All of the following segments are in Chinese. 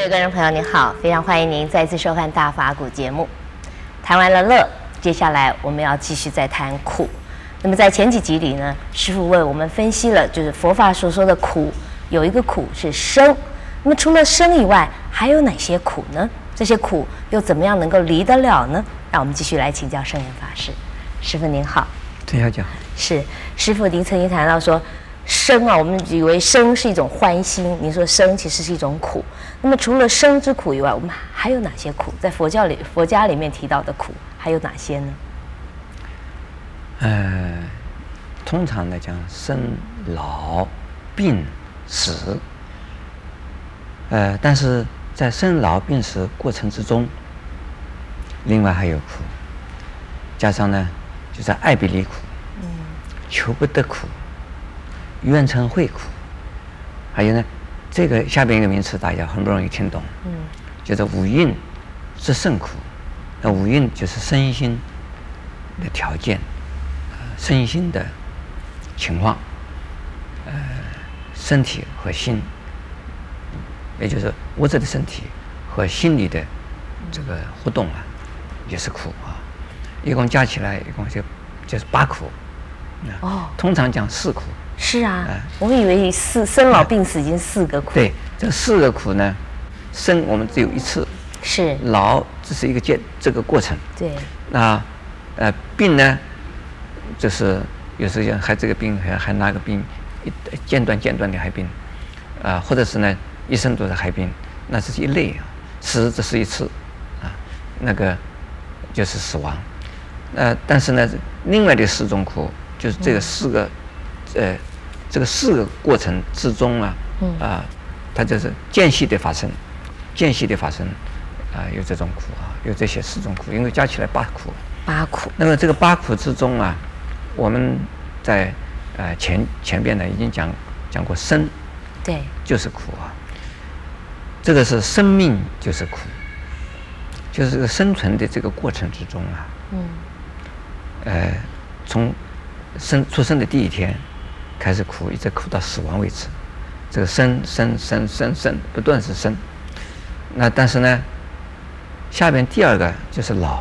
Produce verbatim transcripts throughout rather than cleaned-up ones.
位观众朋友，您好，非常欢迎您再次收看《大法古》节目。谈完了乐，接下来我们要继续再谈苦。那么在前几集里呢，师父为我们分析了，就是佛法所说的苦，有一个苦是生。那么除了生以外，还有哪些苦呢？这些苦又怎么样能够离得了呢？让我们继续来请教圣严法师。师父您好。 陈小姐好。 是师父，您曾经谈到说，生啊，我们以为生是一种欢心，您说生其实是一种苦。那么除了生之苦以外，我们还有哪些苦？在佛教里，佛家里面提到的苦还有哪些呢？ 呃，通常来讲，生老病死，呃，但是在生老病死过程之中，另外还有苦，加上呢，就是爱别离苦，嗯，求不得苦，怨憎会苦，还有呢，这个下边一个名词大家很不容易听懂，嗯，叫做五蕴之胜苦。那五蕴就是身心的条件，呃，身心的情况，呃，身体和心，也就是物质的身体和心理的这个互动啊，也是苦啊。一共加起来，一共就就是八苦。哦，通常讲四苦。 是啊，呃、我们以为四生老病死已经四个苦。 对，这四个苦呢，生我们只有一次。 是。 老只是一个阶这个过程。 对。 那呃病呢，就是有时候还这个病还还那个病，一间断间断的还病，啊、呃，或者是呢一生都是还病，那这是一类啊。死只是一次，啊，那个就是死亡。呃，但是呢，另外的四种苦，就是这个四个，嗯、呃，这个四个过程之中啊，嗯、啊，它就是间隙的发生，间隙的发生。啊，有这种苦啊，有这些四种苦，因为加起来八苦。 八苦。 那么这个八苦之中啊，我们在呃前前边呢已经讲讲过生， 对， 就是苦啊。这个是生命就是苦，就是这个生存的这个过程之中啊，嗯，呃，从生出生的第一天开始苦，一直苦到死亡为止。这个生生生生生不断是生，那但是呢。下边第二个就是老，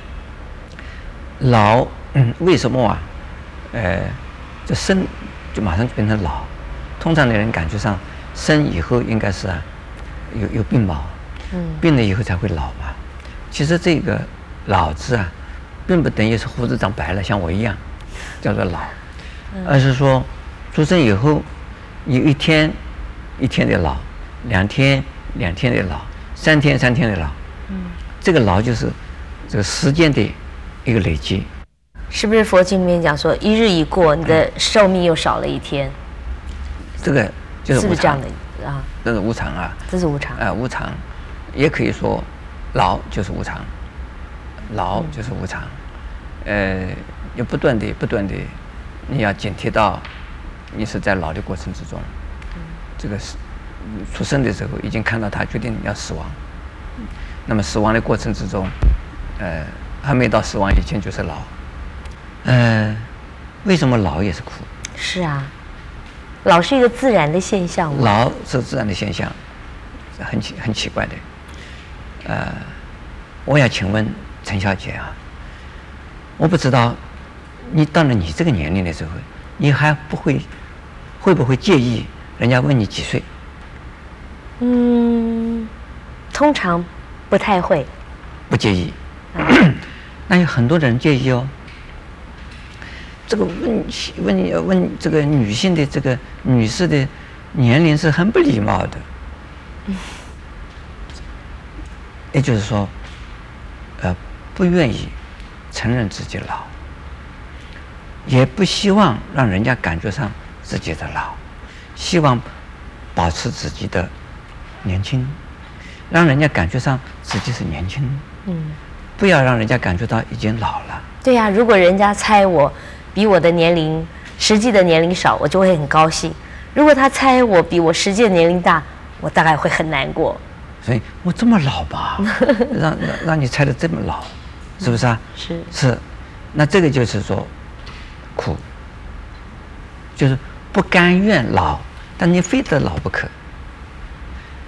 老，嗯，为什么啊？呃，这生就马上就变成老。通常的人感觉上，生以后应该是啊，有有病毛，嗯，病了以后才会老嘛。其实这个老字啊，并不等于是胡子长白了，像我一样，叫做老，嗯、而是说出生以后，有一天一天的老，两天两天的老，三天三天的老。嗯，这个老就是这个时间的一个累积， 是不是佛经里面讲说，一日一过，你的寿命又少了一天？ 这个就是无常，是不是这样的啊？ 这是无常啊， 这是无常啊、呃，无常，也可以说老就是无常，老就是无常，嗯、呃，要不断的不断的，你要警惕到你是在老的过程之中，嗯、这个是出生的时候已经看到他决定要死亡。那么死亡的过程之中，呃，还没到死亡以前就是老，呃，为什么老也是苦？ 是啊，老是一个自然的现象吗？ 老是自然的现象，很奇很奇怪的。呃，我要请问陈小姐啊，我不知道你到了你这个年龄的时候，你还不会会不会介意人家问你几岁？ 嗯，通常。不太会， 不介意，啊、那有很多人介意哦。这个问问问这个女性的这个女士的年龄是很不礼貌的，嗯、也就是说，呃，不愿意承认自己老，也不希望让人家感觉上自己的老，希望保持自己的年轻。让人家感觉上自己是年轻，嗯，不要让人家感觉到已经老了。 对呀、啊，如果人家猜我比我的年龄实际的年龄少，我就会很高兴；如果他猜我比我实际的年龄大，我大概会很难过。 所以我这么老吧，让让让你猜得这么老，是不是啊？ 是是，那这个就是说苦，就是不甘愿老，但你非得老不可。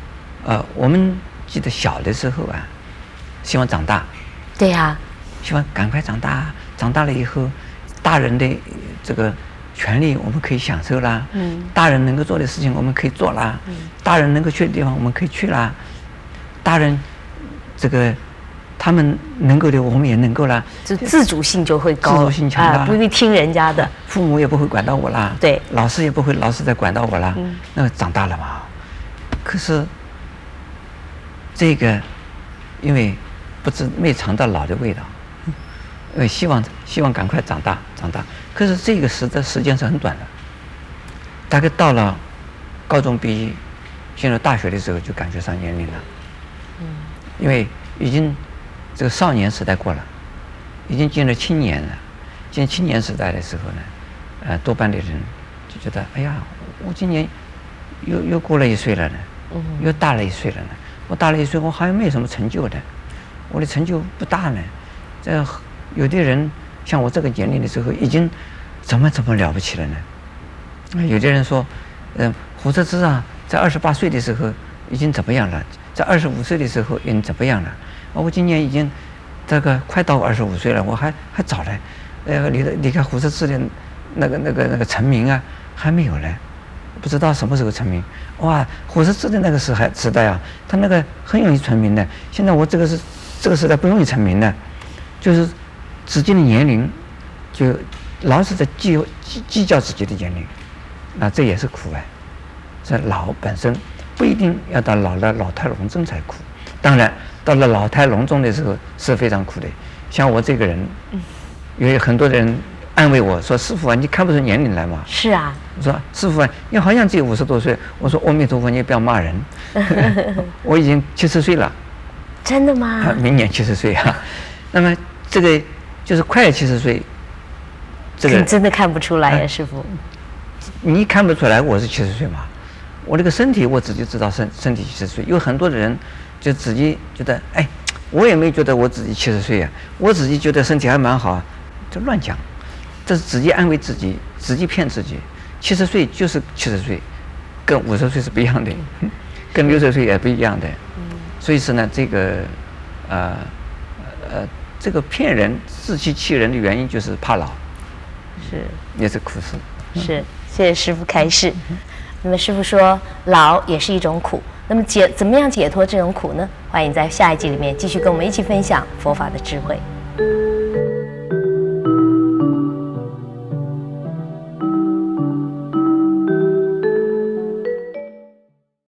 呃，我们记得小的时候啊，希望长大， 对呀、啊， 希望赶快长大，长大了以后，大人的这个权利我们可以享受啦，嗯，大人能够做的事情我们可以做啦，嗯，大人能够去的地方我们可以去啦，大人这个他们能够的我们也能够啦， 就自主性就会高， 自主性强啦、 啊，不必听人家的， 父母也不会管到我啦， 对， 老师也不会老是在管到我啦， 嗯， 那长大了嘛，可是这个因为不知没尝到老的味道，因为希望希望赶快长大长大，可是这个时的时间是很短的，大概到了高中毕业进入大学的时候就感觉上年龄了，嗯，因为已经这个少年时代过了，已经进入青年了，进青年时代的时候呢，呃，多半的人就觉得，哎呀，我今年又又过了一岁了呢，嗯，又大了一岁了呢，我大了一岁，我好像没有什么成就的，我的成就不大呢。这有的人像我这个年龄的时候，已经怎么怎么了不起了呢？有的人说，嗯、呃，胡适之啊，在二十八岁的时候已经怎么样了？在二十五岁的时候已经怎么样了？我今年已经这个快到二十五岁了，我还还早嘞，呃，离离开胡适之的那个那个那个成名啊，还没有嘞，不知道什么时候成名。哇，胡适之的那个时还时代啊，他那个很容易成名的。现在我这个是这个时代不容易成名的，就是自己的年龄就老是在计计计较自己的年龄，那这也是苦哎。这老本身不一定要到老了老态龙钟才苦，当然到了老态龙钟的时候是非常苦的。像我这个人，有很多人安慰我说：“师父啊，你看不出年龄来吗？” 是啊。 我说：“师父啊，你好像只有五十多岁。”我说：“阿弥陀佛，你也不要骂人，我已经七十岁了。” 真的吗？ 啊、明年七十岁啊。那么这个就是快七十岁，这个你真的看不出来呀、啊，师父。 你看不出来我是七十岁吗？我这个身体我自己知道身身体七十岁，有很多的人就自己觉得，哎，我也没觉得我自己七十岁呀，我自己觉得身体还蛮好，就乱讲，这是自己安慰自己，自己骗自己。七十岁就是七十岁，跟五十岁是不一样的，跟六十岁也不一样的。所以是呢，这个呃呃，这个骗人、自欺欺人的原因就是怕老， 是也是苦事。 是，谢谢师父开示。那么师父说，老也是一种苦。那么解怎么样解脱这种苦呢？欢迎在下一集里面继续跟我们一起分享佛法的智慧。